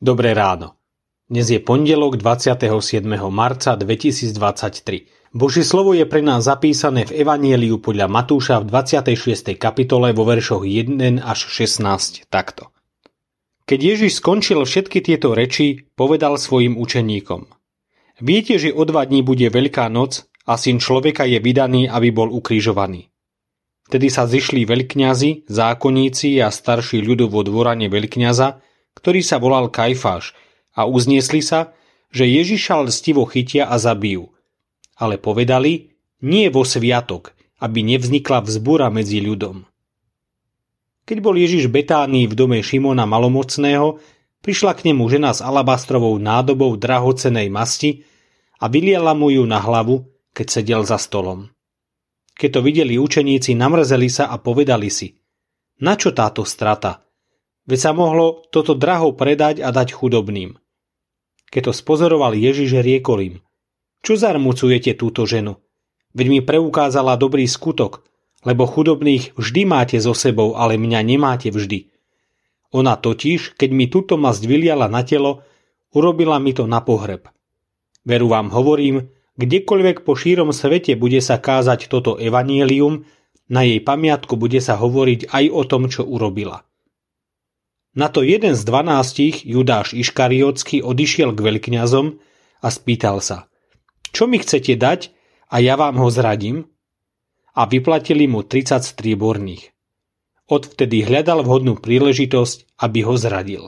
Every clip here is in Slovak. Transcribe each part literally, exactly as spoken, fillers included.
Dobré ráno. Dnes je pondelok dvadsiateho siedmeho marca dvetisícdvadsaťtri. Božie slovo je pre nás zapísané v Evanjeliu podľa Matúša v dvadsiatej šiestej kapitole vo veršoch jeden až šestnásť takto. Keď Ježiš skončil všetky tieto reči, povedal svojim učeníkom: Viete, že o dva dní bude Veľká noc a Syn človeka je vydaný, aby bol ukrižovaný. Vtedy sa zišli veľkňazi, zákonníci a starší ľudu vo dvorane veľkňaza, ktorý sa volal Kajfáš, a uzniesli sa, že Ježiša lstivo chytia a zabijú. Ale povedali, nie vo sviatok, aby nevznikla vzbúra medzi ľudom. Keď bol Ježiš v Betánii v dome Šimona Malomocného, prišla k nemu žena s alabastrovou nádobou drahocenej masti a vyliala mu ju na hlavu, keď sedel za stolom. Keď to videli učeníci, namrzeli sa a povedali si: Na čo táto strata? Veď sa mohlo toto draho predať a dať chudobným. Keď to spozoroval Ježiš, riekol im: Čo zarmucujete túto ženu? Veď mi preukázala dobrý skutok, lebo chudobných vždy máte so sebou, ale mňa nemáte vždy. Ona totiž, keď mi túto masť vyliala na telo, urobila mi to na pohreb. Veru vám hovorím, kdekoľvek po šírom svete bude sa kázať toto evanjelium, na jej pamiatku bude sa hovoriť aj o tom, čo urobila. Na to jeden z dvanástich, Judáš Iškariotský, odišiel k veľkňazom a spýtal sa: Čo mi chcete dať a ja vám ho zradím? A vyplatili mu tridsať strieborných. Odvtedy hľadal vhodnú príležitosť, aby ho zradil.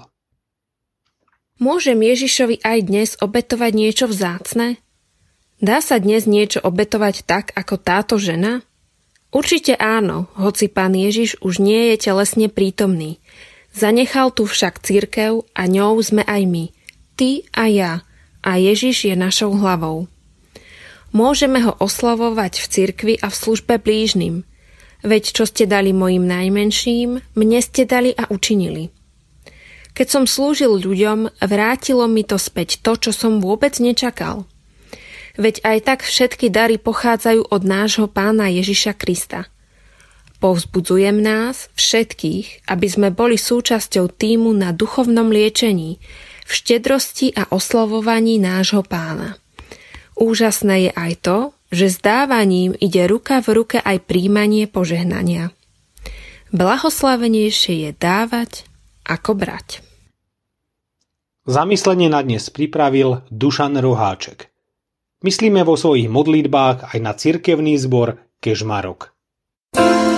Môžem Ježišovi aj dnes obetovať niečo vzácne? Dá sa dnes niečo obetovať tak, ako táto žena? Určite áno, hoci Pán Ježiš už nie je telesne prítomný. Zanechal tu však cirkev a ňou sme aj my, ty a ja, a Ježiš je našou hlavou. Môžeme ho oslavovať v cirkvi a v službe blížnym, veď čo ste dali mojim najmenším, mne ste dali a učinili. Keď som slúžil ľuďom, vrátilo mi to späť to, čo som vôbec nečakal. Veď aj tak všetky dary pochádzajú od nášho Pána Ježiša Krista. Povzbudzujem nás všetkých, aby sme boli súčasťou tímu na duchovnom liečení, v štedrosti a oslavovaní nášho Pána. Úžasné je aj to, že s dávaním ide ruka v ruke aj príjmanie požehnania. Blahoslavenejšie je dávať ako brať. Zamyslenie na dnes pripravil Dušan Roháček. Myslíme vo svojich modlitbách aj na cirkevný zbor Kežmarok.